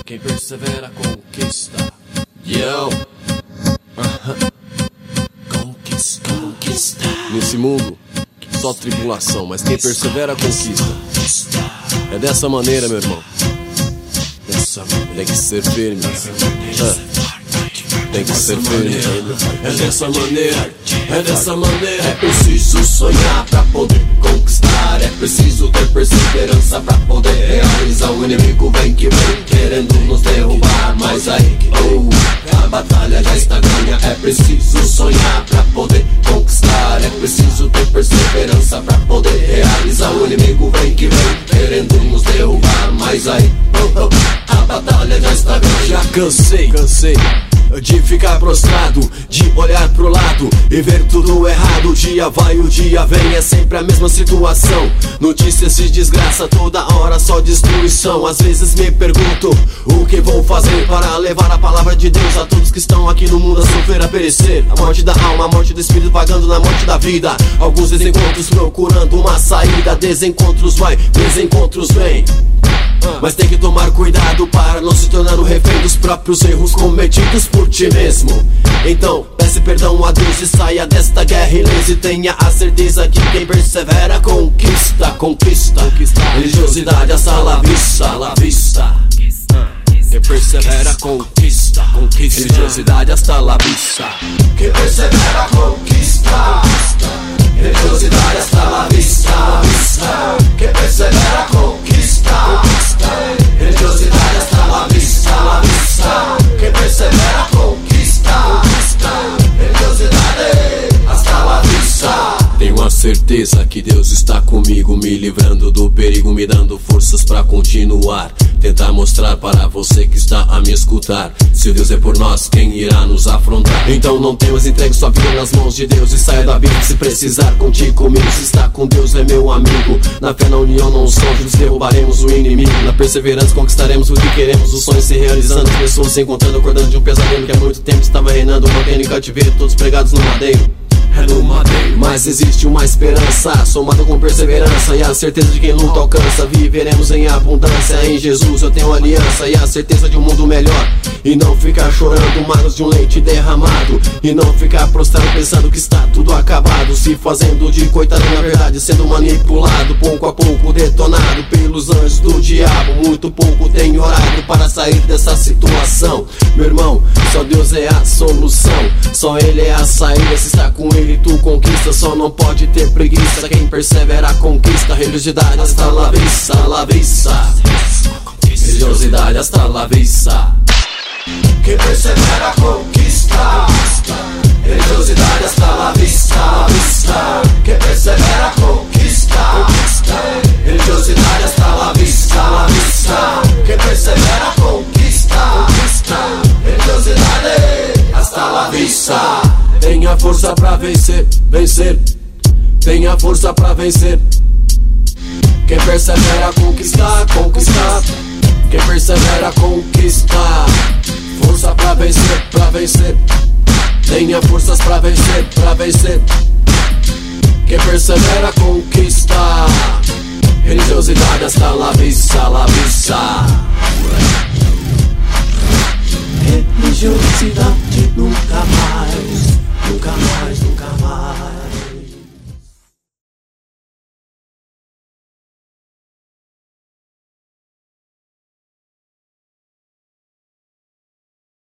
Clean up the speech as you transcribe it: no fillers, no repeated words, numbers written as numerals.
Quem persevera conquista. Yo. Conquista. Nesse mundo, só tribulação, mas quem persevera conquista. É dessa maneira, meu irmão. Tem que ser firme. Tem que ser firme. É dessa maneira. É dessa maneira. É preciso sonhar pra poder conquistar. É preciso ter perseverança pra poder realizar. O inimigo vem que vem querendo nos derrubar, mas aí, a batalha já está ganha. É preciso sonhar pra poder conquistar. É preciso ter perseverança pra poder realizar. O inimigo vem que vem querendo nos derrubar, mas aí, a batalha já está ganha. Já cansei de ficar prostrado, de olhar pro lado e ver tudo errado. O dia vai, o dia vem, é sempre a mesma situação. Notícias de desgraça, toda hora só destruição. Às vezes me pergunto o que vou fazer para levar a palavra de Deus a todos que estão aqui no mundo a sofrer, a perecer. A morte da alma, a morte do espírito pagando na morte da vida. Alguns desencontros procurando uma saída. Desencontros vai, desencontros vem. Mas tem que tomar cuidado para não se tornar o refém dos próprios erros cometidos por ti mesmo. Então peça perdão a Deus e saia desta guerra ileso. E tenha a certeza que quem persevera conquista. Conquista. Religiosidade hasta la vista. Quem persevera conquista. Conquista. Religiosidade hasta la vista. Quem persevera conquista. Religiosidade hasta la vista. Quem persevera conquista. Religiosidade hasta la vista. Quem persevera conquista. Religiosidade hasta la vista. Tenho a certeza que Deus está comigo, me livrando do perigo, me dando forças pra continuar. Tentar mostrar para você que está a me escutar. Se Deus é por nós, quem irá nos afrontar? Então não temas, entregue sua vida nas mãos de Deus e saia da vida. Se precisar, conte comigo. Se está com Deus, é meu amigo. Na fé, na união, não somos juntos, derrubaremos o inimigo. Na perseverança, conquistaremos o que queremos. Os sonhos se realizando, as pessoas se encontrando, acordando de um pesadelo que há muito tempo estava reinando, mantendo em cativeiro, todos pregados no madeiro. Mas existe uma esperança, somada com perseverança e a certeza de quem luta alcança. Viveremos em abundância, em Jesus eu tenho aliança e a certeza de um mundo melhor. E não ficar chorando mágoas de um leite derramado, e não ficar prostrado pensando que está tudo acabado, se fazendo de coitado, na verdade sendo manipulado, pouco a pouco detonado pelos anjos do diabo. Muito pouco tenho orado para sair dessa situação. Meu irmão, só Deus é a solução, só Ele é a saída. Se está com Ele tu conquista, só não pode ter preguiça. Quem persevera conquista. Religiosidade hasta la vista. Religiosidade hasta la vista. Quem persevera conquista. Religiosidade hasta la vista. Quem persevera conquista. Religiosidade hasta la vista. Quem persevera conquista. Religiosidade hasta la vista. Tenha força pra vencer. Tenha força pra vencer. Quem persevera conquistar. Quem persevera conquistar. Força pra vencer. Tenha forças pra vencer. Quem persevera conquista. Religiosidade hasta la vista.